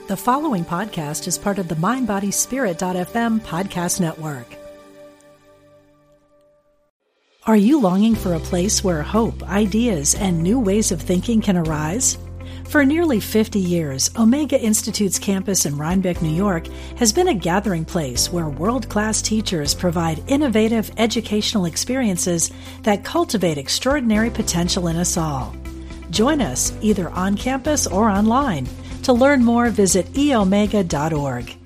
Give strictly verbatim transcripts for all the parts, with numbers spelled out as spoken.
The following podcast is part of the mind body spirit dot f m podcast network. Are you longing for a place where hope, ideas, and new ways of thinking can arise? For nearly fifty years, Omega Institute's campus in Rhinebeck, New York, has been a gathering place where world-class teachers provide innovative educational experiences that cultivate extraordinary potential in us all. Join us either on campus or online. To learn more, visit e omega dot org.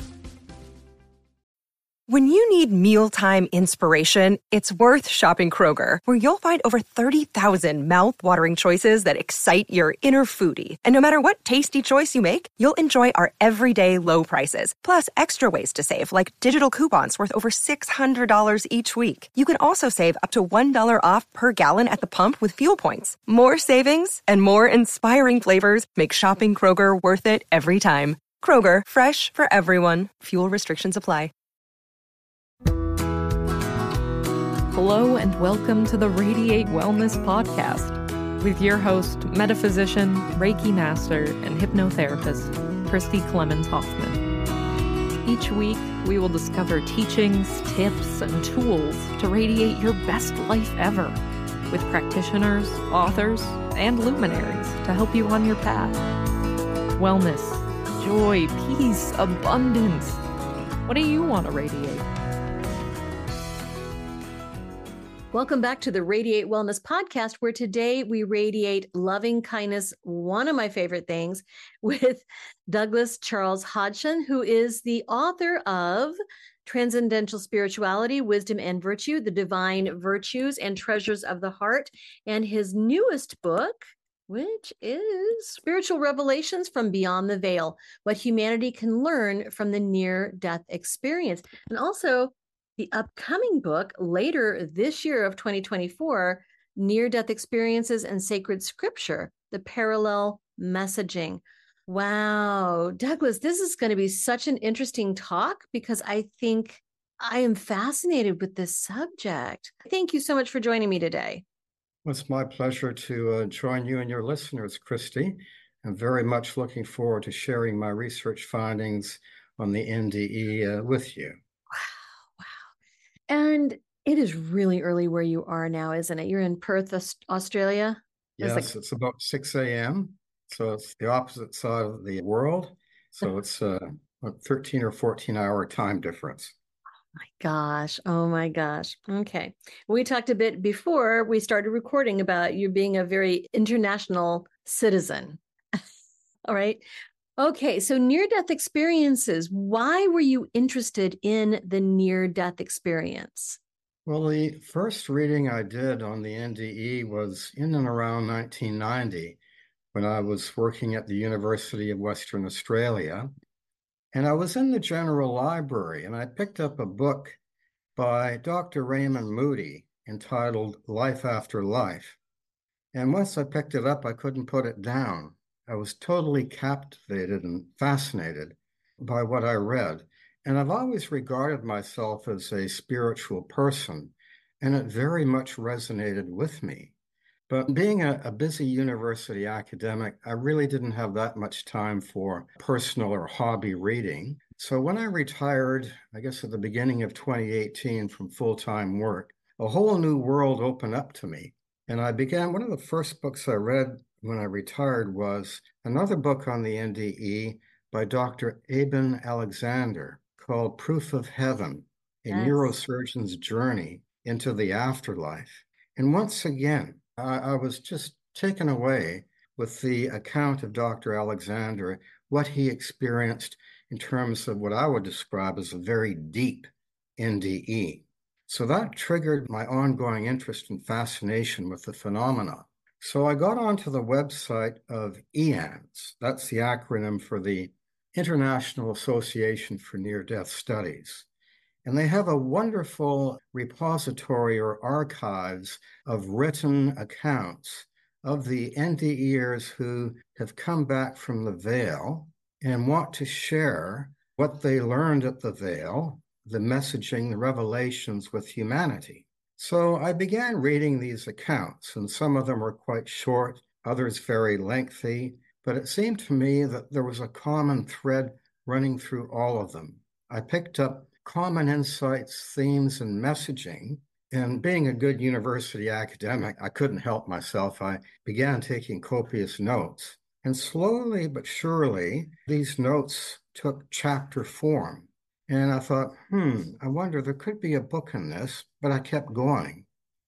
When you need mealtime inspiration, it's worth shopping Kroger, where you'll find over thirty thousand mouth-watering choices that excite your inner foodie. And no matter what tasty choice you make, you'll enjoy our everyday low prices, plus extra ways to save, like digital coupons worth over six hundred dollars each week. You can also save up to one dollar off per gallon at the pump with fuel points. More savings and more inspiring flavors make shopping Kroger worth it every time. Kroger, fresh for everyone. Fuel restrictions apply. Hello and welcome to the Radiate Wellness Podcast with your host, metaphysician, Reiki master, and hypnotherapist, Christy Clemens Hoffman. Each week, we will discover teachings, tips, and tools to radiate your best life ever with practitioners, authors, and luminaries to help you on your path. Wellness, joy, peace, abundance. What do you want to radiate? Welcome back to the Radiate Wellness Podcast, where today we radiate loving kindness, one of my favorite things, with Douglas Charles Hodgson, who is the author of Transcendental Spirituality, Wisdom and Virtue, The Divine Virtues and Treasures of the Heart, and his newest book, which is Spiritual Revelations from Beyond the Veil, What Humanity Can Learn from the Near-Death Experience. And also, the upcoming book later this year of twenty twenty-four, Near-Death Experiences and Sacred Scripture, the Parallel Messaging. Wow, Douglas, this is going to be such an interesting talk because I think I am fascinated with this subject. Thank you so much for joining me today. Well, it's my pleasure to uh, join you and your listeners, Christy. I'm very much looking forward to sharing my research findings on the N D E uh, with you. And it is really early where you are now, isn't it? You're in Perth, Australia? Yes, it's, like... it's about six a.m. So it's the opposite side of the world. So it's uh, a thirteen or fourteen hour time difference. Oh my gosh. Oh my gosh. Okay. We talked a bit before we started recording about you being a very international citizen. All right. Okay, so near-death experiences. Why were you interested in the near-death experience? Well, the first reading I did on the N D E was in and around nineteen ninety when I was working at the University of Western Australia. And I was in the general library and I picked up a book by Doctor Raymond Moody entitled Life After Life. And once I picked it up, I couldn't put it down. I was totally captivated and fascinated by what I read. And I've always regarded myself as a spiritual person, and it very much resonated with me. But being a, a busy university academic, I really didn't have that much time for personal or hobby reading. So when I retired, I guess at the beginning of twenty eighteen from full-time work, a whole new world opened up to me. And I began, one of the first books I read when I retired was another book on the N D E by Doctor Eben Alexander called Proof of Heaven, a yes. neurosurgeon's journey into the afterlife. And once again, I, I was just taken away with the account of Doctor Alexander, what he experienced in terms of what I would describe as a very deep N D E. So that triggered my ongoing interest and fascination with the phenomena. So I got onto the website of E A N S. That's the acronym for the International Association for Near-Death Studies. And they have a wonderful repository or archives of written accounts of the N D Eers who have come back from the veil and want to share what they learned at the veil, the messaging, the revelations with humanity. So I began reading these accounts, and some of them were quite short, others very lengthy, but it seemed to me that there was a common thread running through all of them. I picked up common insights, themes, and messaging. And being a good university academic, I couldn't help myself. I began taking copious notes. And slowly but surely, these notes took chapter form. And I thought, hmm, I wonder, there could be a book in this, but I kept going.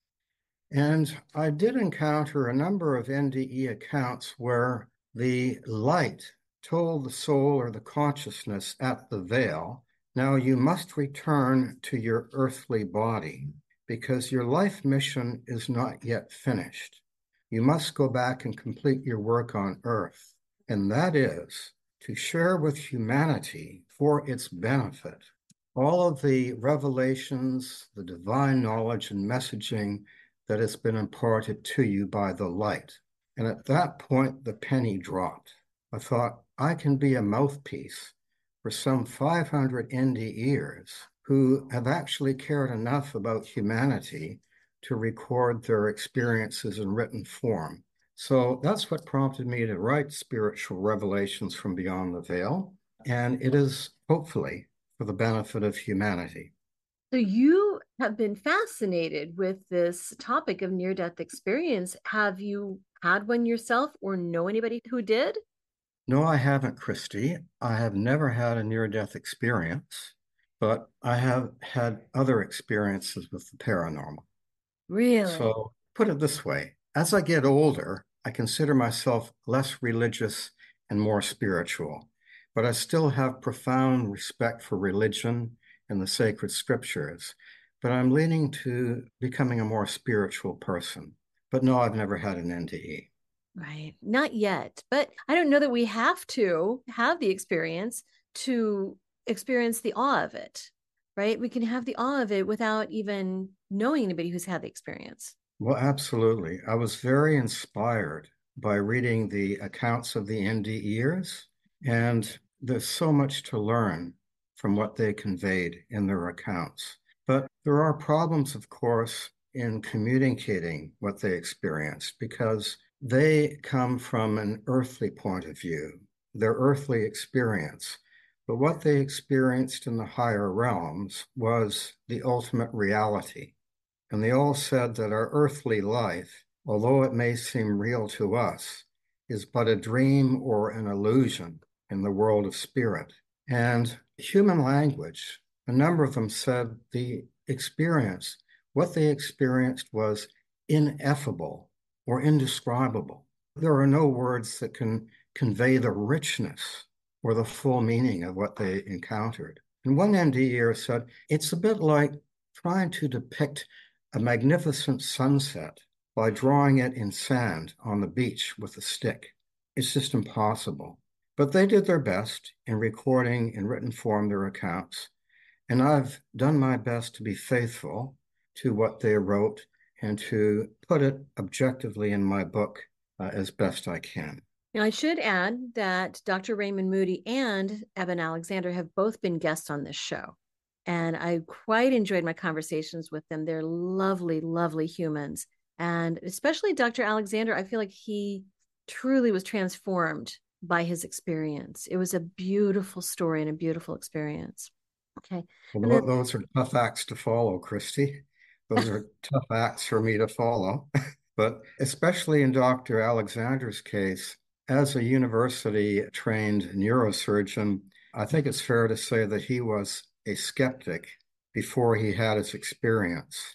And I did encounter a number of N D E accounts where the light told the soul or the consciousness at the veil, now you must return to your earthly body because your life mission is not yet finished. You must go back and complete your work on earth, and that is to share with humanity for its benefit all of the revelations, the divine knowledge and messaging that has been imparted to you by the light. And at that point, the penny dropped. I thought, I can be a mouthpiece for some five hundred N D E'ers who have actually cared enough about humanity to record their experiences in written form. So that's what prompted me to write Spiritual Revelations from Beyond the Veil. And it is hopefully for the benefit of humanity. So you have been fascinated with this topic of near-death experience. Have you had one yourself or know anybody who did? No, I haven't, Christy. I have never had a near-death experience, but I have had other experiences with the paranormal. Really? So put it this way, as I get older, I consider myself less religious and more spiritual, but I still have profound respect for religion and the sacred scriptures, but I'm leaning to becoming a more spiritual person. But no, I've never had an N D E. Right. Not yet, but I don't know that we have to have the experience to experience the awe of it, right? We can have the awe of it without even knowing anybody who's had the experience. Well, absolutely. I was very inspired by reading the accounts of the N D E'ers, and there's so much to learn from what they conveyed in their accounts. But there are problems, of course, in communicating what they experienced because they come from an earthly point of view, their earthly experience. But what they experienced in the higher realms was the ultimate reality. And they all said that our earthly life, although it may seem real to us, is but a dream or an illusion in the world of spirit. And human language, a number of them said the experience, what they experienced was ineffable or indescribable. There are no words that can convey the richness or the full meaning of what they encountered. And one N D E said, it's a bit like trying to depict a magnificent sunset by drawing it in sand on the beach with a stick. It's just impossible. But they did their best in recording in written form their accounts, and I've done my best to be faithful to what they wrote and to put it objectively in my book uh, as best I can. Now, I should add that Doctor Raymond Moody and Eben Alexander have both been guests on this show, and I quite enjoyed my conversations with them. They're lovely, lovely humans, and especially Doctor Alexander, I feel like he truly was transformed by his experience. It was a beautiful story and a beautiful experience. Okay. Well, then, those are tough acts to follow, Christy. Those are tough acts for me to follow. But especially in Doctor Alexander's case, as a university-trained neurosurgeon, I think it's fair to say that he was a skeptic before he had his experience.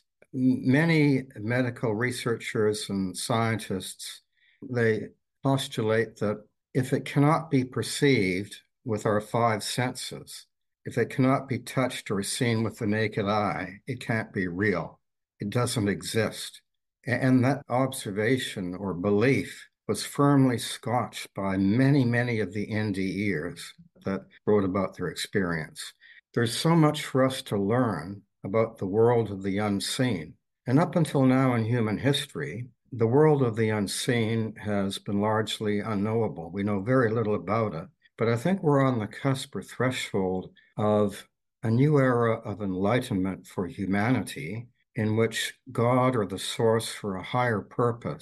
Many medical researchers and scientists, they postulate that if it cannot be perceived with our five senses, if it cannot be touched or seen with the naked eye, it can't be real. It doesn't exist. And that observation or belief was firmly scotched by many, many of the N D E'ers that wrote about their experience. There's so much for us to learn about the world of the unseen. And up until now in human history, the world of the unseen has been largely unknowable. We know very little about it, but I think we're on the cusp or threshold of a new era of enlightenment for humanity in which God or the source for a higher purpose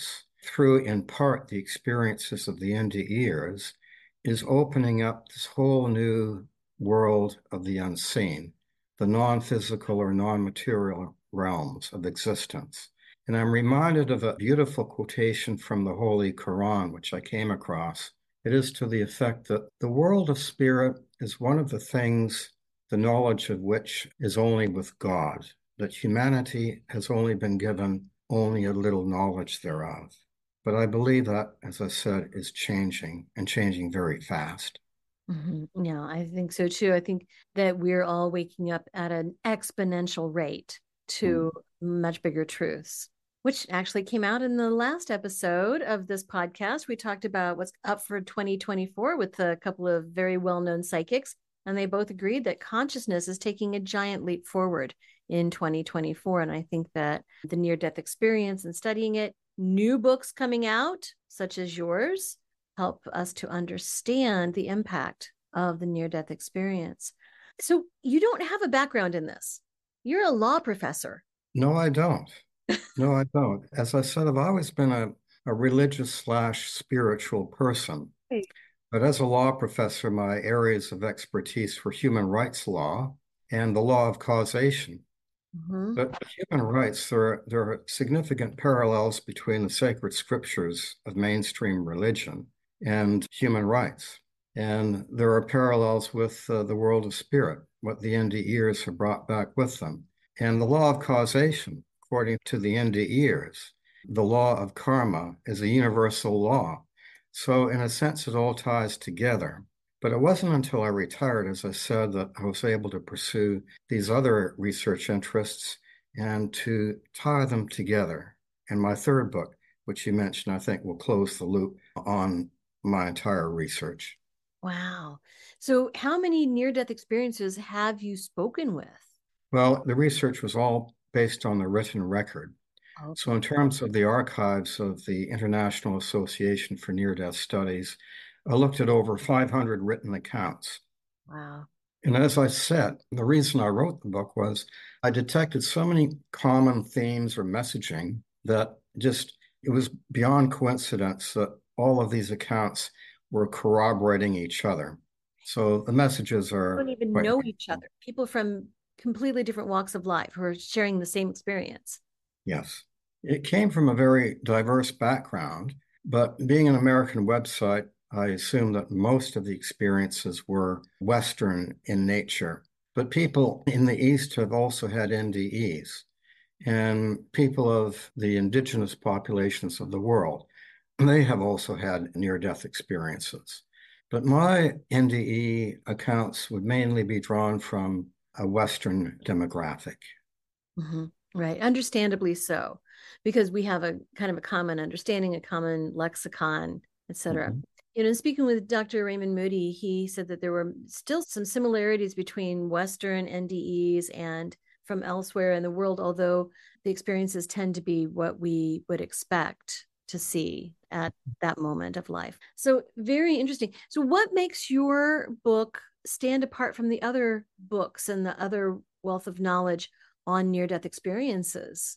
through in part the experiences of the N D Eers, is opening up this whole new world of the unseen, the non-physical or non-material realms of existence. And I'm reminded of a beautiful quotation from the Holy Quran, which I came across. It is to the effect that the world of spirit is one of the things, the knowledge of which is only with God, that humanity has only been given only a little knowledge thereof. But I believe that, as I said, is changing and changing very fast. Mm-hmm. Yeah, I think so too. I think that we're all waking up at an exponential rate to mm. much bigger truths, which actually came out in the last episode of this podcast. We talked about what's up for twenty twenty-four with a couple of very well-known psychics, and they both agreed that consciousness is taking a giant leap forward in twenty twenty-four. And I think that the near-death experience and studying it, new books coming out, such as yours, help us to understand the impact of the near-death experience. So you don't have a background in this. You're a law professor. No, I don't. No, I don't. As I said, I've always been a, a religious slash spiritual person. Right. But as a law professor, my areas of expertise were human rights law and the law of causation. Mm-hmm. But human rights, there are, there are significant parallels between the sacred scriptures of mainstream religion and human rights. And there are parallels with uh, the world of spirit, what the N D Eers have brought back with them. And the law of causation, according to the N D Eers, the law of karma is a universal law. So in a sense, it all ties together. But it wasn't until I retired, as I said, that I was able to pursue these other research interests and to tie them together. And my third book, which you mentioned, I think will close the loop on my entire research. Wow. So how many near-death experiences have you spoken with? Well, the research was all based on the written record. Okay. So in terms of the archives of the International Association for Near-Death Studies, I looked at over five hundred written accounts. Wow. And as I said, the reason I wrote the book was I detected so many common themes or messaging that just, it was beyond coincidence that all of these accounts were corroborating each other. So the messages are... They don't even know each other. People from completely different walks of life who are sharing the same experience. Yes. It came from a very diverse background, but being an American website, I assume that most of the experiences were Western in nature. But people in the East have also had N D Es, and people of the indigenous populations of the world, they have also had near-death experiences. But my N D E accounts would mainly be drawn from a Western demographic. Mm-hmm. Right. Understandably so, because we have a kind of a common understanding, a common lexicon, et cetera. Mm-hmm. You know, speaking with Doctor Raymond Moody, he said that there were still some similarities between Western N D Es and from elsewhere in the world, although the experiences tend to be what we would expect to see at that moment of life. So very interesting. So what makes your book stand apart from the other books and the other wealth of knowledge on near-death experiences?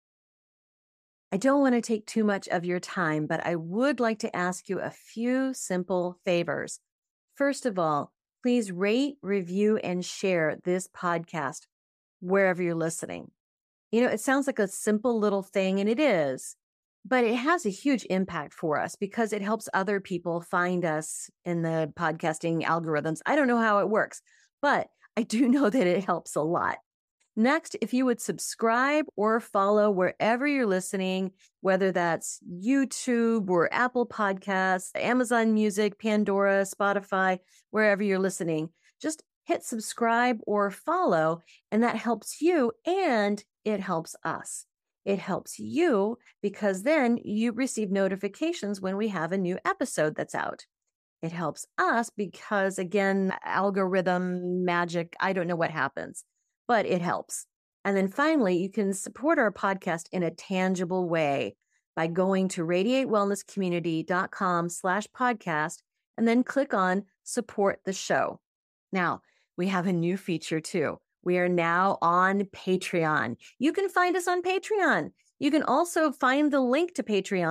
I don't want to take too much of your time, but I would like to ask you a few simple favors. First of all, please rate, review, and share this podcast wherever you're listening. You know, it sounds like a simple little thing, and it is, but it has a huge impact for us because it helps other people find us in the podcasting algorithms. I don't know how it works, but I do know that it helps a lot. Next, if you would subscribe or follow wherever you're listening, whether that's YouTube or Apple Podcasts, Amazon Music, Pandora, Spotify, wherever you're listening, just hit subscribe or follow, and that helps you and it helps us. It helps you because then you receive notifications when we have a new episode that's out. It helps us because, again, algorithm magic, I don't know what happens, but it helps. And then finally, you can support our podcast in a tangible way by going to radiatewellnesscommunity.com slash podcast and then click on support the show. Now, we have a new feature too. We are now on Patreon. You can find us on Patreon. You can also find the link to Patreon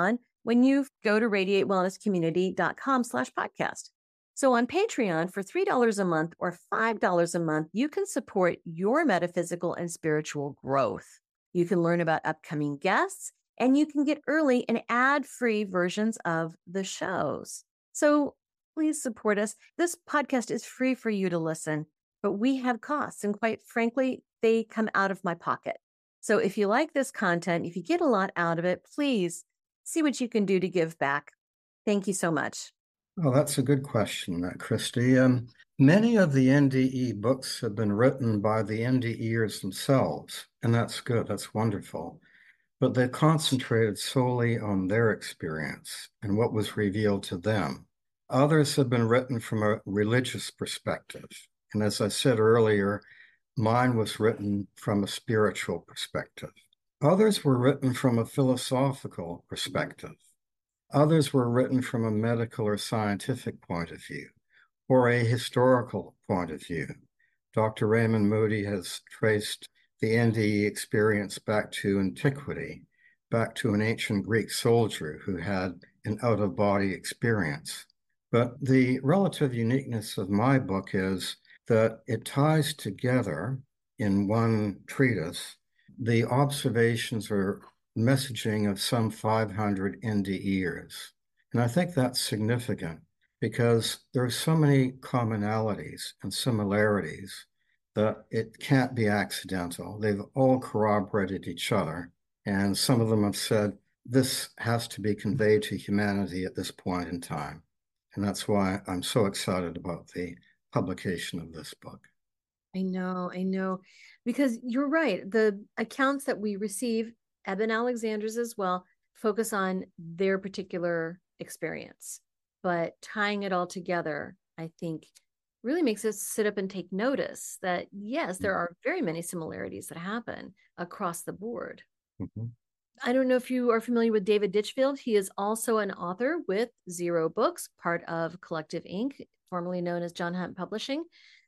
when you go to radiate wellness community dot com slash podcast. So on Patreon, for three dollars a month or five dollars a month, you can support your metaphysical and spiritual growth. You can learn about upcoming guests, and you can get early and ad-free versions of the shows. So please support us. This podcast is free for you to listen, but we have costs, and quite frankly, they come out of my pocket. So if you like this content, if you get a lot out of it, please see what you can do to give back. Thank you so much. Oh, that's a good question, uh, Christy. Um, many of the N D E books have been written by the NDEers themselves, and that's good. That's wonderful. But they concentrated solely on their experience and what was revealed to them. Others have been written from a religious perspective. And as I said earlier, mine was written from a spiritual perspective. Others were written from a philosophical perspective. Others were written from a medical or scientific point of view, or a historical point of view. Doctor Raymond Moody has traced the N D E experience back to antiquity, back to an ancient Greek soldier who had an out-of-body experience. But the relative uniqueness of my book is that it ties together in one treatise the observations or messaging of some five hundred NDEers. And I think that's significant because there are so many commonalities and similarities that it can't be accidental. They've all corroborated each other. And some of them have said, this has to be conveyed to humanity at this point in time. And that's why I'm so excited about the publication of this book. I know, I know, because you're right. The accounts that we receive, Eben Alexander's as well, focus on their particular experience. But tying it all together, I think, really makes us sit up and take notice that, yes, there are very many similarities that happen across the board. Mm-hmm. I don't know if you are familiar with David Ditchfield. He is also an author with Zero Books, part of Collective Incorporated, formerly known as John Hunt Publishing.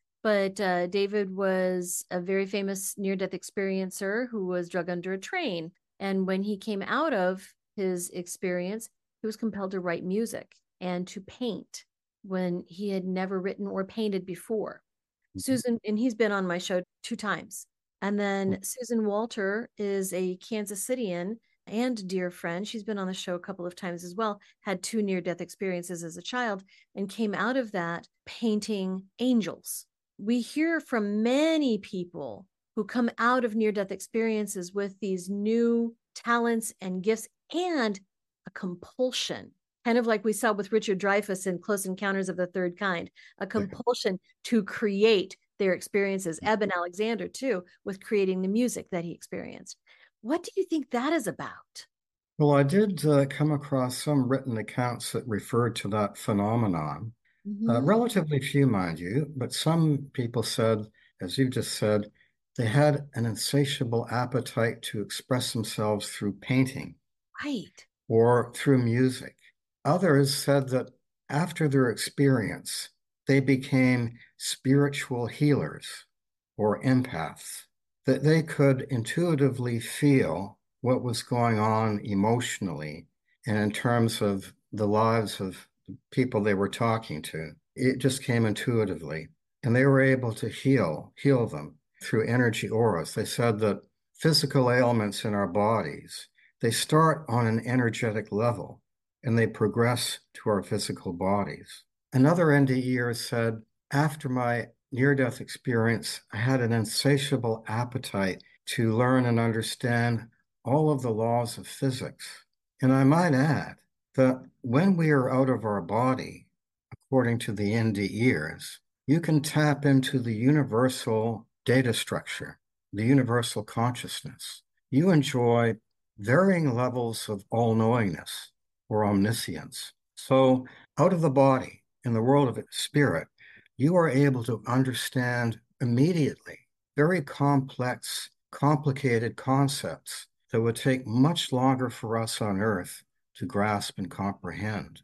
But uh, David was a very famous near-death experiencer who was drug under a train. And when he came out of his experience, he was compelled to write music and to paint when he had never written or painted before. Mm-hmm. Susan, and he's been on my show two times. And then mm-hmm. Susan Walter is a Kansas Cityan and dear friend. She's been on the show a couple of times as well, had two near-death experiences as a child, and came out of that painting angels. We hear from many people who come out of near-death experiences with these new talents and gifts and a compulsion, kind of like we saw with Richard Dreyfuss in Close Encounters of the Third Kind, a compulsion to create their experiences. Eben Alexander, too, with creating the music that he experienced. What do you think that is about? Well, I did uh, come across some written accounts that referred to that phenomenon. Mm-hmm. Uh, relatively few, mind you, but some people said, as you just said, they had an insatiable appetite to express themselves through painting. Right. Or through music. Others said that after their experience, they became spiritual healers or empaths, that they could intuitively feel what was going on emotionally and in terms of the lives of the people they were talking to. It just came intuitively, and they were able to heal, heal them through energy auras. They said that physical ailments in our bodies, they start on an energetic level and they progress to our physical bodies. Another NDEer said, after my near-death experience, I had an insatiable appetite to learn and understand all of the laws of physics. And I might add that when we are out of our body, according to the NDEers, you can tap into the universal data structure, the universal consciousness. You enjoy varying levels of all-knowingness or omniscience. So out of the body, in the world of spirit, you are able to understand immediately very complex, complicated concepts that would take much longer for us on Earth to grasp and comprehend.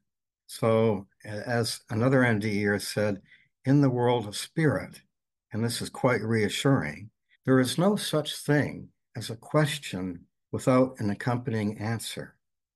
So as another NDEer said, in the world of spirit, and this is quite reassuring, there is no such thing as a question without an accompanying answer.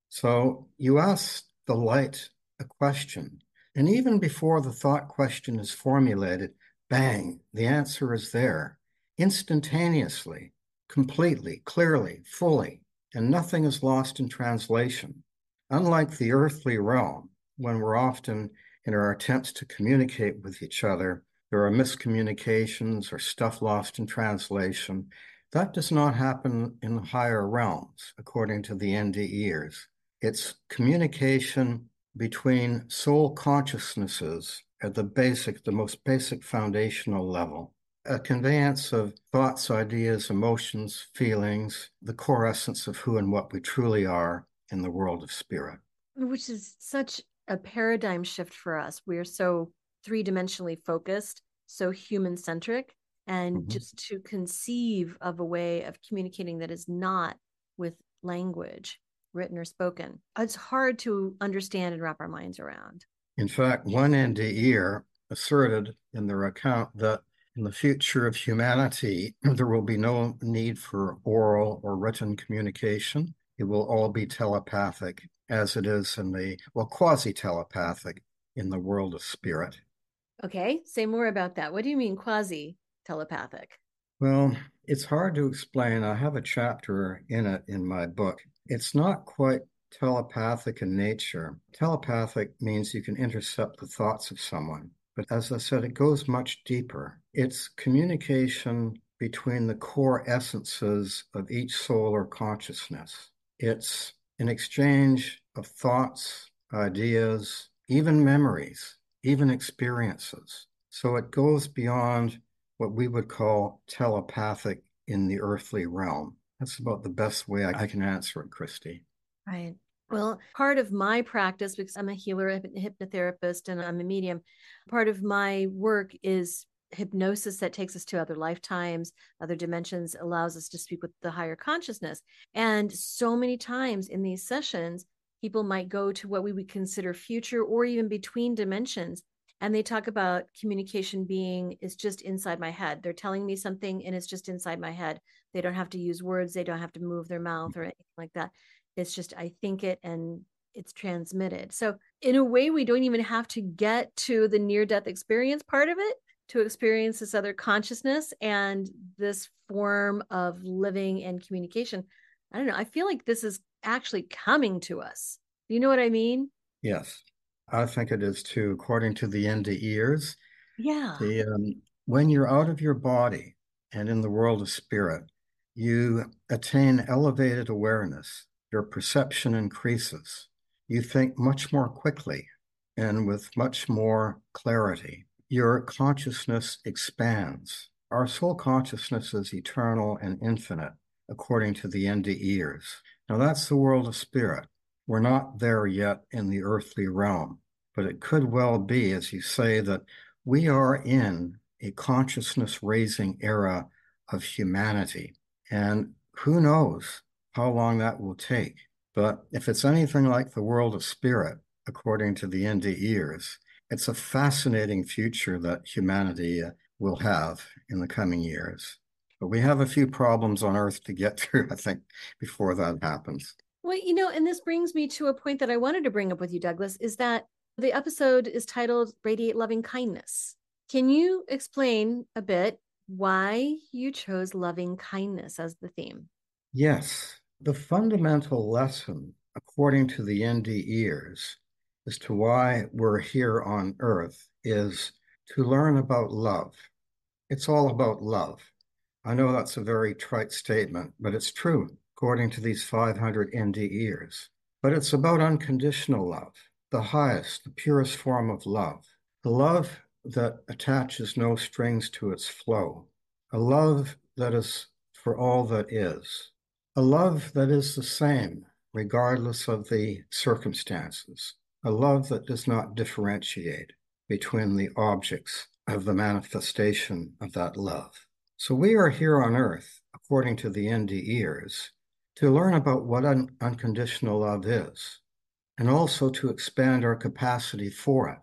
So you ask the light a question, and even before the thought question is formulated, bang, the answer is there, instantaneously, completely, clearly, fully, and nothing is lost in translation. Unlike the earthly realm, when we're often, in our attempts to communicate with each other, there are miscommunications or stuff lost in translation. That does not happen in the higher realms, according to the N D Ers. It's communication between soul consciousnesses at the basic, the most basic foundational level. A conveyance of thoughts, ideas, emotions, feelings, the core essence of who and what we truly are in the world of spirit. Which is such a paradigm shift for us. We're so three-dimensionally focused, so human-centric, and mm-hmm. just to conceive of a way of communicating that is not with language, written or spoken, it's hard to understand and wrap our minds around. In fact, one N D Er asserted in their account that in the future of humanity, there will be no need for oral or written communication. It will all be telepathic, as it is in the, well, quasi-telepathic in the world of spirit. Okay, say more about that. What do you mean quasi-telepathic? Well, it's hard to explain. I have a chapter in it in my book. It's not quite telepathic in nature. Telepathic means you can intercept the thoughts of someone. But as I said, it goes much deeper. It's communication between the core essences of each soul or consciousness. It's an exchange of thoughts, ideas, even memories, even experiences. So it goes beyond what we would call telepathic in the earthly realm. That's about the best way I can answer it, Christy. Right. Well, part of my practice, because I'm a healer, a hypnotherapist, and I'm a medium, part of my work is hypnosis that takes us to other lifetimes, other dimensions, allows us to speak with the higher consciousness. And so many times in these sessions, people might go to what we would consider future or even between dimensions. And they talk about communication being, is just inside my head. They're telling me something and it's just inside my head. They don't have to use words. They don't have to move their mouth or anything like that. It's just, I think it and it's transmitted. So in a way, we don't even have to get to the near-death experience part of it to experience this other consciousness and this form of living and communication. I don't know. I feel like this is actually coming to us. Do you know what I mean? Yes, I think it is too. According to the N D Ers, yeah. The, um, when you're out of your body and in the world of spirit, you attain elevated awareness. Your perception increases. You think much more quickly and with much more clarity. Your consciousness expands. Our soul consciousness is eternal and infinite, according to the N D Ers. Now, that's the world of spirit. We're not there yet in the earthly realm, but it could well be, as you say, that we are in a consciousness-raising era of humanity. And who knows how long that will take. But if it's anything like the world of spirit, according to the N D Ers, it's a fascinating future that humanity uh, will have in the coming years. But we have a few problems on Earth to get through, I think, before that happens. Well, you know, and this brings me to a point that I wanted to bring up with you, Douglas, is that the episode is titled Radiate Loving Kindness. Can you explain a bit why you chose loving kindness as the theme? Yes. The fundamental lesson, according to the N D Ers, as to why we're here on Earth is to learn about love. It's all about love. I know that's a very trite statement, but it's true, according to these five hundred N D Ers. But it's about unconditional love, the highest, the purest form of love, the love that attaches no strings to its flow, a love that is for all that is, a love that is the same regardless of the circumstances, a love that does not differentiate between the objects of the manifestation of that love. So we are here on Earth, according to the N D Ers, to learn about what un- unconditional love is, and also to expand our capacity for it,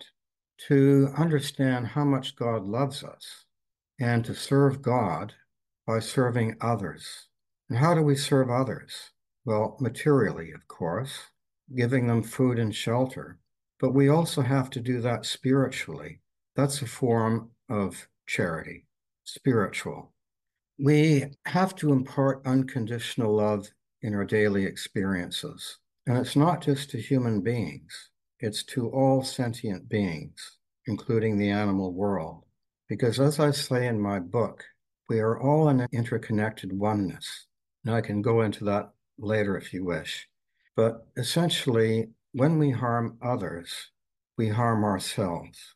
to understand how much God loves us, and to serve God by serving others. And how do we serve others? Well, materially, of course. giving them food and shelter. But we also have to do that spiritually. That's a form of charity, spiritual. We have to impart unconditional love in our daily experiences. And it's not just to human beings, it's to all sentient beings, including the animal world. Because as I say in my book, we are all in an interconnected oneness. And I can go into that later if you wish. But essentially, when we harm others, we harm ourselves.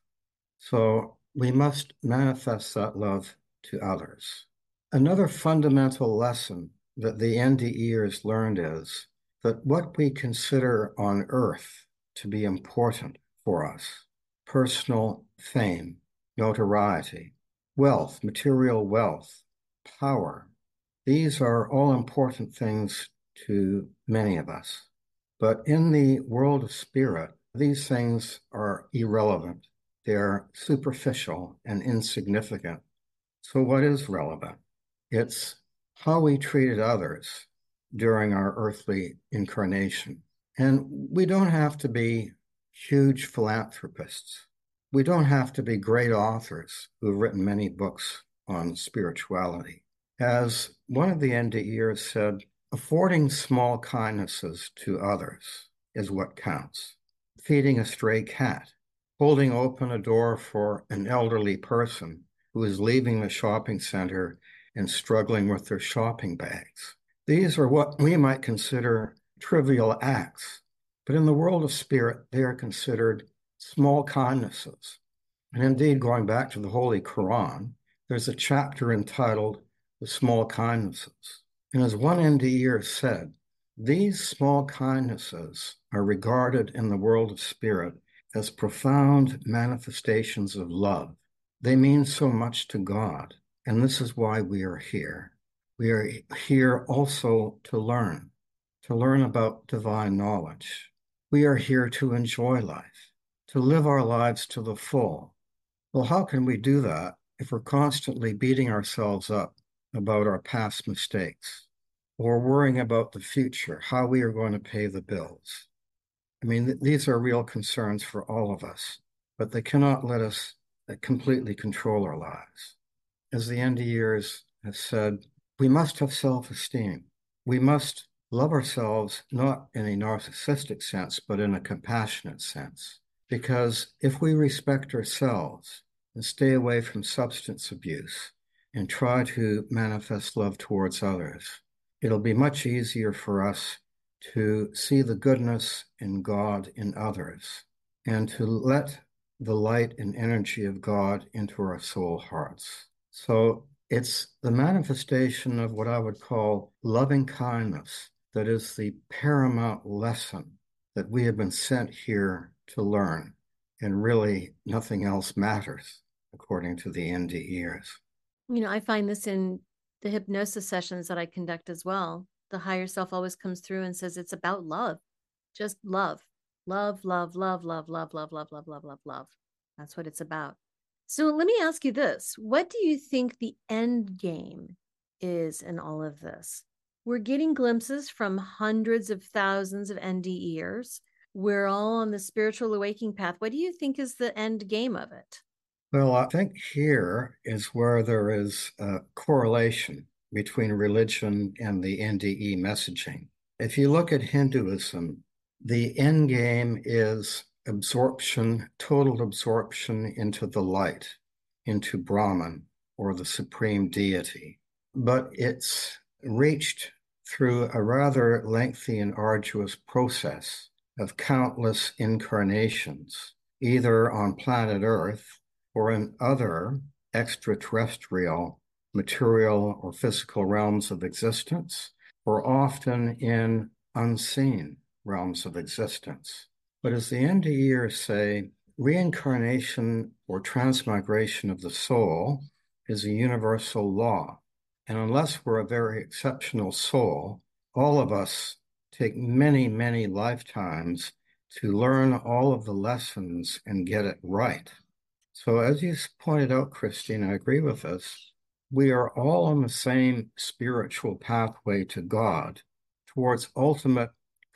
So we must manifest that love to others. Another fundamental lesson that the N D Eers learned is that what we consider on earth to be important for us, personal fame, notoriety, wealth, material wealth, power, these are all important things to many of us. But in the world of spirit, these things are irrelevant. They're superficial and insignificant. So what is relevant? It's how we treated others during our earthly incarnation. And we don't have to be huge philanthropists. We don't have to be great authors who've written many books on spirituality. As one of the N D Eers said, affording small kindnesses to others is what counts. Feeding a stray cat, holding open a door for an elderly person who is leaving the shopping center and struggling with their shopping bags. These are what we might consider trivial acts, but in the world of spirit, they are considered small kindnesses. And indeed, going back to the Holy Quran, there's a chapter entitled The Small Kindnesses. And as one N D Eer said, these small kindnesses are regarded in the world of spirit as profound manifestations of love. They mean so much to God, and this is why we are here. We are here also to learn, to learn about divine knowledge. We are here to enjoy life, to live our lives to the full. Well, how can we do that if we're constantly beating ourselves up about our past mistakes or worrying about the future, how we are going to pay the bills? I mean, th- these are real concerns for all of us, but they cannot let us uh, completely control our lives. As the N D Eers have said, we must have self-esteem. We must love ourselves, not in a narcissistic sense, but in a compassionate sense. Because if we respect ourselves and stay away from substance abuse and try to manifest love towards others, it'll be much easier for us to see the goodness in God in others and to let the light and energy of God into our soul hearts. So it's the manifestation of what I would call loving kindness that is the paramount lesson that we have been sent here to learn. And really, nothing else matters, according to the N D Eers. You know, I find this in the hypnosis sessions that I conduct as well. The higher self always comes through and says it's about love, just love, love, love, love, love, love, love, love, love, love, love, love. That's what it's about. So let me ask you this. What do you think the end game is in all of this? We're getting glimpses from hundreds of thousands of N D Eers. We're all on the spiritual awakening path. What do you think is the end game of it? Well, I think here is where there is a correlation between religion and the N D E messaging. If you look at Hinduism, the end game is absorption, total absorption into the light, into Brahman or the supreme deity. But it's reached through a rather lengthy and arduous process of countless incarnations, either on planet Earth or in other extraterrestrial, material, or physical realms of existence, or often in unseen realms of existence. But as the N D Eers say, reincarnation or transmigration of the soul is a universal law. And unless we're a very exceptional soul, all of us take many, many lifetimes to learn all of the lessons and get it right. So as you pointed out, Christine, I agree with this. We are all on the same spiritual pathway to God towards ultimate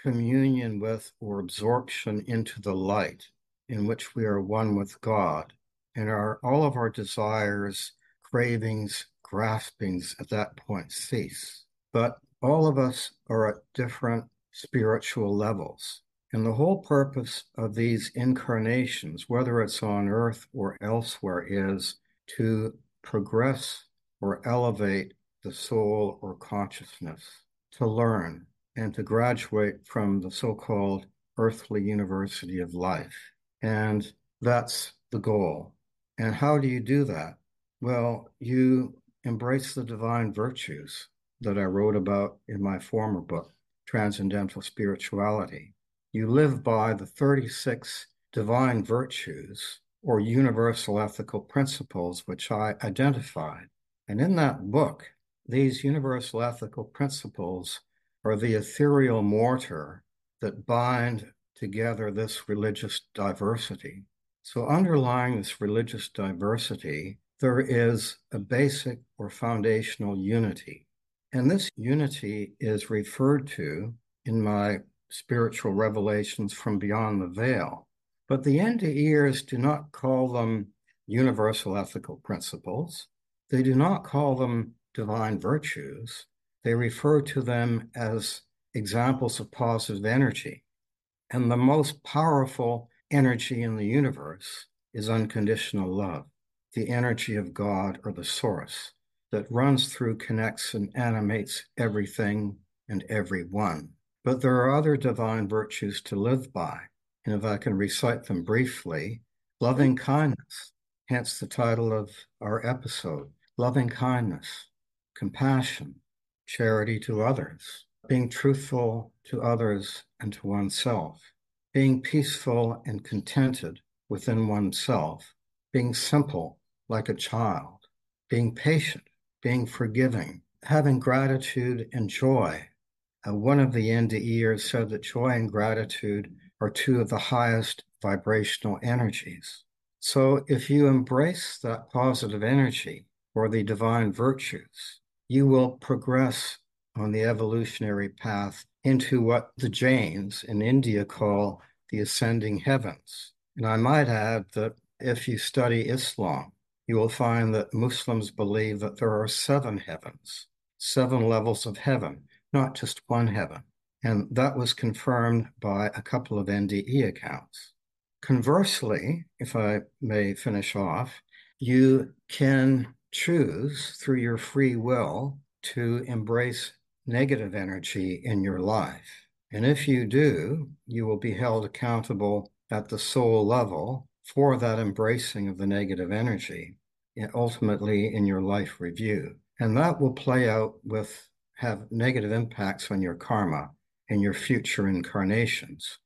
communion with or absorption into the light in which we are one with God, and our all of our desires, cravings, graspings at that point cease. But all of us are at different spiritual levels. And the whole purpose of these incarnations, whether it's on earth or elsewhere, is to progress or elevate the soul or consciousness, to learn and to graduate from the so-called earthly university of life. And that's the goal. And how do you do that? Well, you embrace the divine virtues that I wrote about in my former book, Transcendental Spirituality. You live by the thirty-six divine virtues or universal ethical principles, which I identified. And in that book, these universal ethical principles are the ethereal mortar that bind together this religious diversity. So underlying this religious diversity, there is a basic or foundational unity. And this unity is referred to in my spiritual revelations from beyond the veil. But the N D Eers do not call them universal ethical principles. They do not call them divine virtues. They refer to them as examples of positive energy. And the most powerful energy in the universe is unconditional love, the energy of God or the source that runs through, connects, and animates everything and everyone. But there are other divine virtues to live by. And if I can recite them briefly, loving kindness, hence the title of our episode, loving kindness, compassion, charity to others, being truthful to others and to oneself, being peaceful and contented within oneself, being simple like a child, being patient, being forgiving, having gratitude and joy. Uh, one of the N D Eers said that joy and gratitude are two of the highest vibrational energies. So if you embrace that positive energy or the divine virtues, you will progress on the evolutionary path into what the Jains in India call the ascending heavens. And I might add that if you study Islam, you will find that Muslims believe that there are seven heavens, seven levels of heaven, not just one heaven. And that was confirmed by a couple of N D E accounts. Conversely, if I may finish off, you can choose through your free will to embrace negative energy in your life. And if you do, you will be held accountable at the soul level for that embracing of the negative energy, and ultimately in your life review. And that will play out with, have negative impacts on your karma in your future incarnations.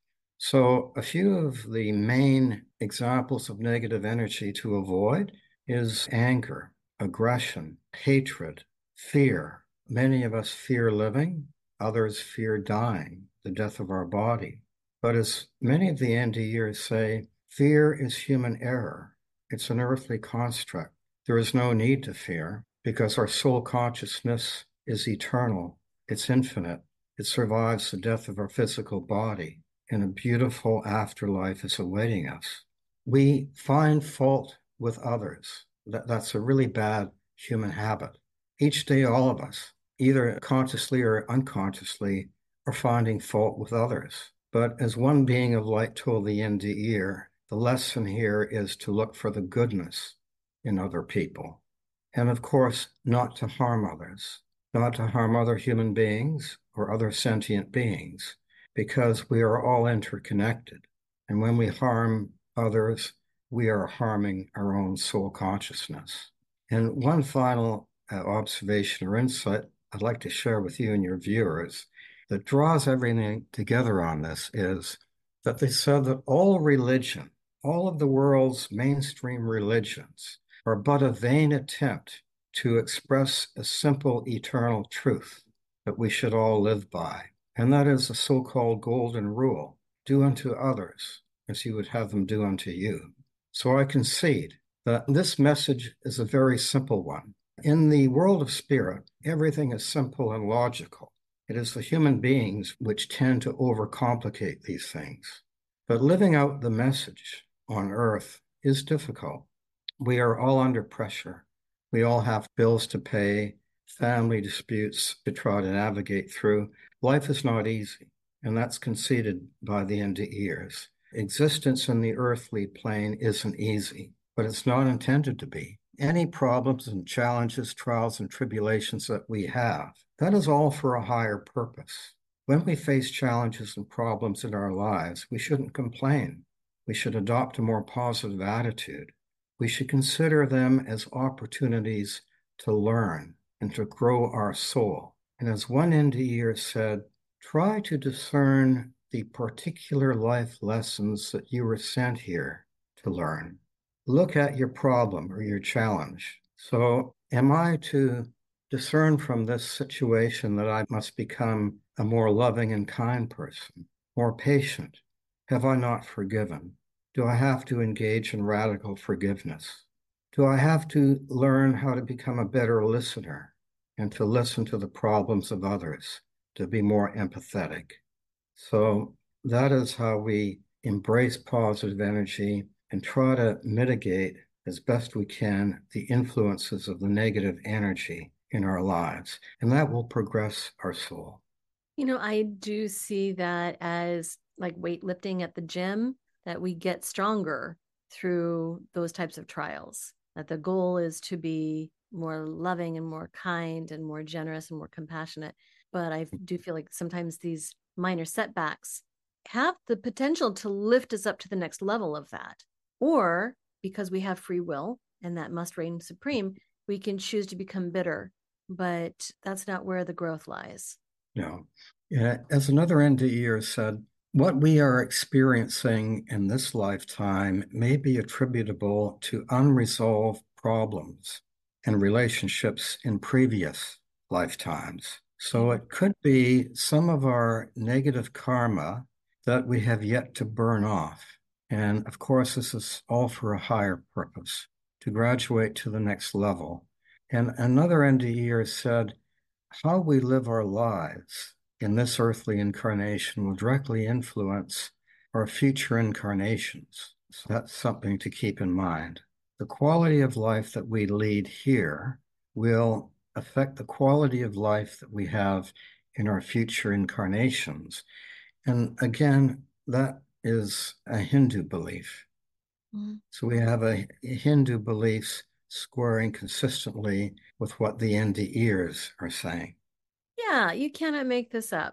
So a few of the main examples of negative energy to avoid is anger, aggression, hatred, fear. Many of us fear living, others fear dying, the death of our body. But as many of the N D Eers say, fear is human error. It's an earthly construct. There is no need to fear because our soul consciousness is eternal. It's infinite. It survives the death of our physical body, and a beautiful afterlife is awaiting us. We find fault with others. That, that's a really bad human habit. Each day, all of us, either consciously or unconsciously, are finding fault with others. But as one being of light told the N D Eer, the lesson here is to look for the goodness in other people. And of course, not to harm others, not to harm other human beings or other sentient beings, because we are all interconnected. And when we harm others, we are harming our own soul consciousness. And one final uh, observation or insight I'd like to share with you and your viewers that draws everything together on this is that they said that all religion, all of the world's mainstream religions, are but a vain attempt to express a simple eternal truth that we should all live by. And that is the so-called golden rule: do unto others as you would have them do unto you. So I concede that this message is a very simple one. In the world of spirit, everything is simple and logical. It is the human beings which tend to overcomplicate these things. But living out the message on earth is difficult. We are all under pressure. We all have bills to pay, family disputes to try to navigate through. Life is not easy, and that's conceded by the N D Eers. Existence in the earthly plane isn't easy, but it's not intended to be. Any problems and challenges, trials and tribulations that we have, that is all for a higher purpose. When we face challenges and problems in our lives, we shouldn't complain. We should adopt a more positive attitude. We should consider them as opportunities to learn and to grow our soul. And as one N D Eer said, try to discern the particular life lessons that you were sent here to learn. Look at your problem or your challenge. So am I to discern from this situation that I must become a more loving and kind person, more patient? Have I not forgiven? Do I have to engage in radical forgiveness? Do I have to learn how to become a better listener and to listen to the problems of others, to be more empathetic? So that is how we embrace positive energy and try to mitigate as best we can the influences of the negative energy in our lives. And that will progress our soul. You know, I do see that as like weightlifting at the gym, that we get stronger through those types of trials, that the goal is to be more loving and more kind and more generous and more compassionate. But I do feel like sometimes these minor setbacks have the potential to lift us up to the next level of that. Or because we have free will and that must reign supreme, we can choose to become bitter, but that's not where the growth lies. No. Yeah, as another N D Eer said, what we are experiencing in this lifetime may be attributable to unresolved problems and relationships in previous lifetimes. So it could be some of our negative karma that we have yet to burn off. And of course, this is all for a higher purpose, to graduate to the next level. And another N D Eer said, how we live our lives in this earthly incarnation will directly influence our future incarnations. So that's something to keep in mind. The quality of life that we lead here will affect the quality of life that we have in our future incarnations. And again, that is a Hindu belief. Mm-hmm. So we have a Hindu beliefs squaring consistently with what the N D Eers are saying. Yeah, you cannot make this up.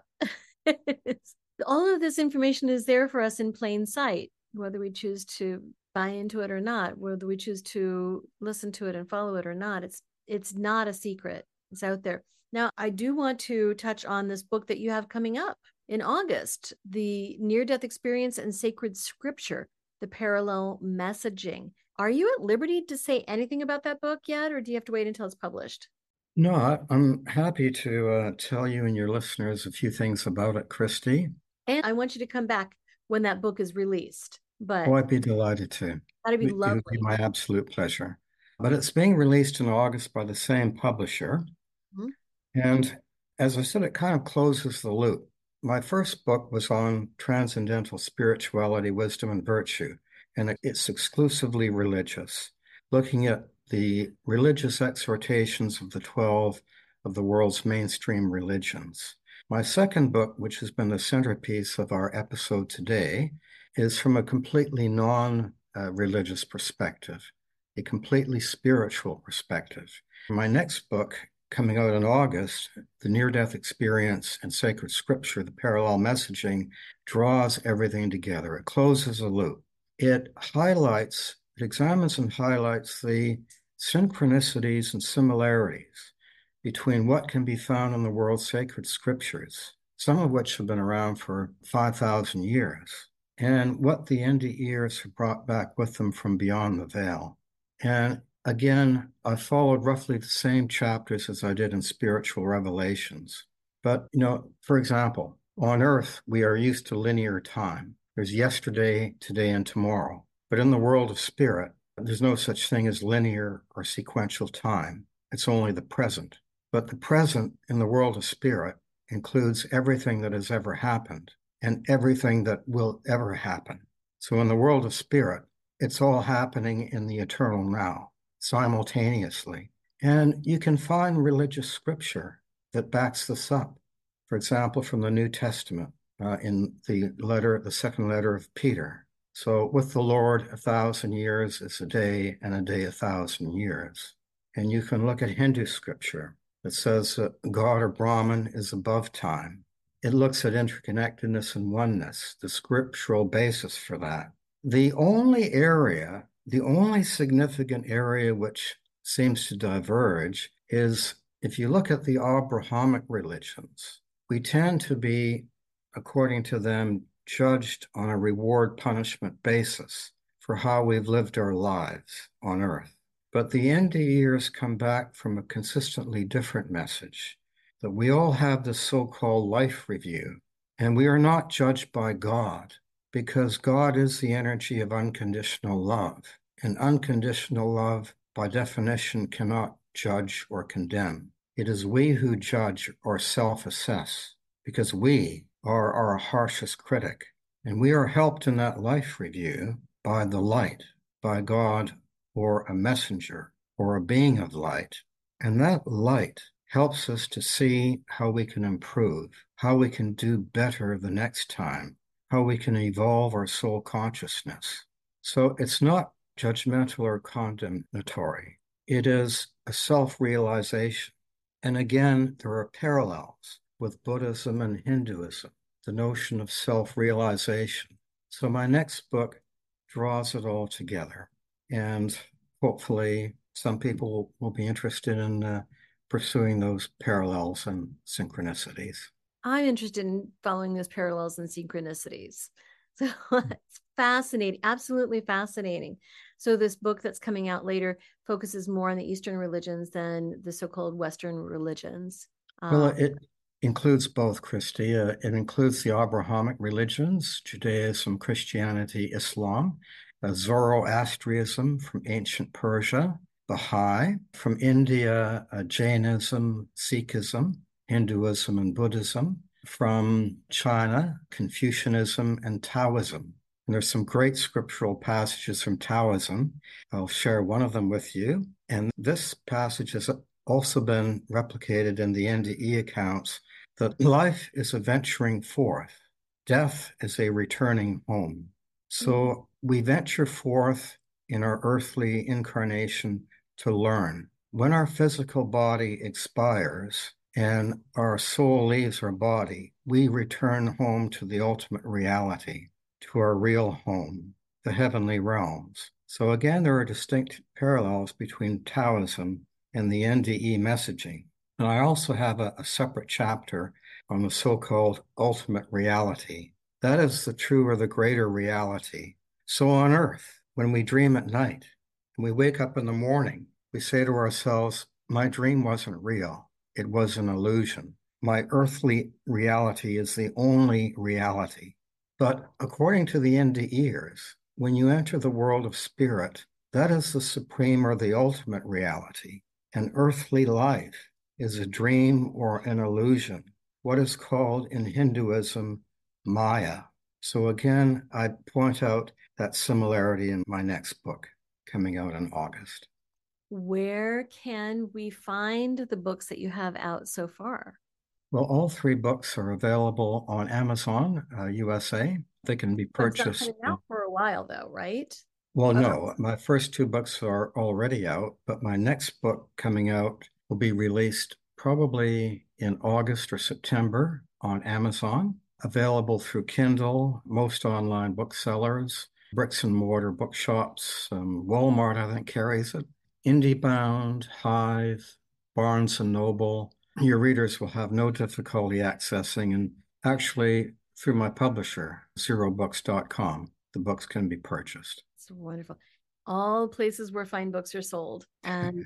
All of this information is there for us in plain sight, whether we choose to buy into it or not, whether we choose to listen to it and follow it or not. It's it's not a secret. It's out there. Now, I do want to touch on this book that you have coming up in August, The Near-Death Experience and Sacred Scripture, the Parallel Messaging. Are you at liberty to say anything about that book yet, or do you have to wait until it's published? No, I'm happy to uh, tell you and your listeners a few things about it, Christy. And I want you to come back when that book is released. But oh, I'd be delighted to. That'd be it, lovely. It would be my absolute pleasure. But it's being released in August by the same publisher. Mm-hmm. And as I said, it kind of closes the loop. My first book was on transcendental spirituality, wisdom, and virtue, and it's exclusively religious, looking at the religious exhortations of the twelve of the world's mainstream religions. My second book, which has been the centerpiece of our episode today, is from a completely non-religious uh, perspective, a completely spiritual perspective. My next book, coming out in August, The Near-Death Experience and Sacred Scripture, the Parallel Messaging, draws everything together. It closes a loop. It highlights, it examines and highlights the synchronicities and similarities between what can be found in the world's sacred scriptures, some of which have been around for five thousand years, and what the N D Eers have brought back with them from beyond the veil. And again, I followed roughly the same chapters as I did in Spiritual Revelations. But, you know, for example, on Earth, we are used to linear time. There's yesterday, today, and tomorrow. But in the world of spirit, there's no such thing as linear or sequential time. It's only the present. But the present in the world of spirit includes everything that has ever happened and everything that will ever happen. So in the world of spirit, it's all happening in the eternal now, simultaneously. And you can find religious scripture that backs this up. For example, from the New Testament, uh, in the letter, the second letter of Peter. So with the Lord, a thousand years is a day, and a day a thousand years. And you can look at Hindu scripture that says that God or Brahman is above time. It looks at interconnectedness and oneness, the scriptural basis for that. The only area, the only significant area which seems to diverge is if you look at the Abrahamic religions, we tend to be, according to them, judged on a reward-punishment basis for how we've lived our lives on earth. But the N D Ers come back from a consistently different message, that we all have this so-called life review, and we are not judged by God, because God is the energy of unconditional love, and unconditional love, by definition, cannot judge or condemn. It is we who judge or self-assess, because we are our harshest critic, and we are helped in that life review by the light, by God or a messenger or a being of light. And that light helps us to see how we can improve, how we can do better the next time, how we can evolve our soul consciousness. So it's not judgmental or condemnatory. It is a self-realization. And again, there are parallels with Buddhism and Hinduism, the notion of self-realization. So my next book draws it all together. And hopefully some people will be interested in uh, pursuing those parallels and synchronicities. I'm interested in following those parallels and synchronicities. So it's fascinating, absolutely fascinating. So this book that's coming out later focuses more on the Eastern religions than the so-called Western religions. Well, Um, it includes both, Christy. Uh, it includes the Abrahamic religions, Judaism, Christianity, Islam, uh, Zoroastrianism from ancient Persia, Baha'i, from India, uh, Jainism, Sikhism, Hinduism, and Buddhism, from China, Confucianism, and Taoism. And there's some great scriptural passages from Taoism. I'll share one of them with you. And this passage has also been replicated in the N D E accounts, that life is a venturing forth. Death is a returning home. So we venture forth in our earthly incarnation to learn. When our physical body expires and our soul leaves our body, we return home to the ultimate reality, to our real home, the heavenly realms. So again, there are distinct parallels between Taoism and the N D E messaging. And I also have a, a separate chapter on the so-called ultimate reality. That is the true or the greater reality. So on earth, when we dream at night and we wake up in the morning, we say to ourselves, my dream wasn't real. It was an illusion. My earthly reality is the only reality. But according to the N D Ers, when you enter the world of spirit, that is the supreme or the ultimate reality. And earthly life is a dream or an illusion, what is called in Hinduism, Maya. So again, I point out that similarity in my next book coming out in August. Where can we find the books that you have out so far? Well, all three books are available on Amazon, uh, U S A. They can be purchased. It's not coming out for a while, though, right? Well, no, my first two books are already out, but my next book coming out will be released probably in August or September on Amazon, available through Kindle, most online booksellers, bricks and mortar bookshops, um, Walmart, I think, carries it, IndieBound, Hive, Barnes and Noble. Your readers will have no difficulty accessing, and actually through my publisher, zero books dot com, the books can be purchased. It's wonderful. All places where fine books are sold. And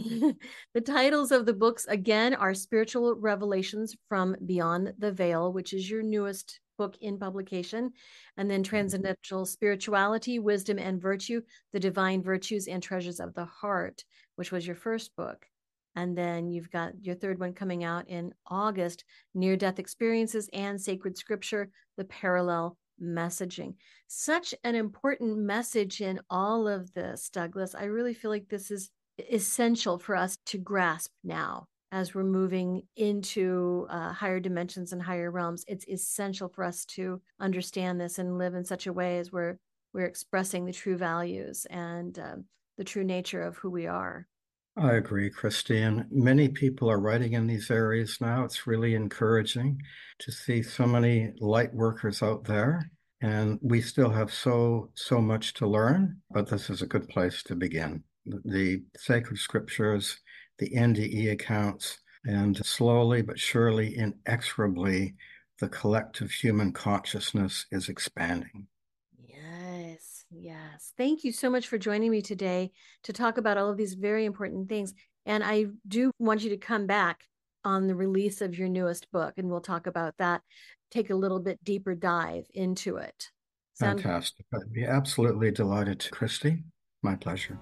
the titles of the books, again, are Spiritual Revelations from Beyond the Veil, which is your newest book in publication, and then Transcendental Spirituality, Wisdom and Virtue, The Divine Virtues and Treasures of the Heart, which was your first book. And then you've got your third one coming out in August, Near-Death Experiences and Sacred Scripture, the Parallel Messaging. Such an important message in all of this, Douglas. I really feel like this is essential for us to grasp now as we're moving into uh, higher dimensions and higher realms. It's essential for us to understand this and live in such a way as we're we're expressing the true values and um, the true nature of who we are. I agree, Christine. Many people are writing in these areas now. It's really encouraging to see so many light workers out there. And we still have so, so much to learn, but this is a good place to begin. The sacred scriptures, the N D E accounts, and slowly but surely, inexorably, the collective human consciousness is expanding. Yes, yes. Thank you so much for joining me today to talk about all of these very important things. And I do want you to come back on the release of your newest book, and we'll talk about that, take a little bit deeper dive into it. Sound Fantastic. I'd be absolutely delighted to, Christy. My pleasure.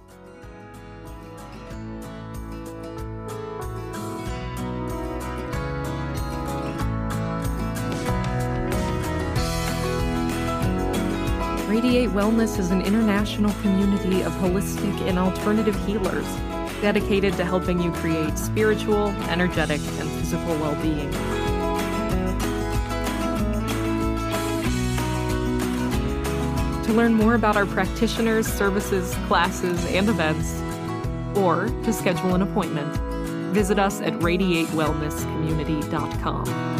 Radiate Wellness is an international community of holistic and alternative healers dedicated to helping you create spiritual, energetic, and physical well-being. To learn more about our practitioners, services, classes, and events, or to schedule an appointment, visit us at radiate wellness community dot com.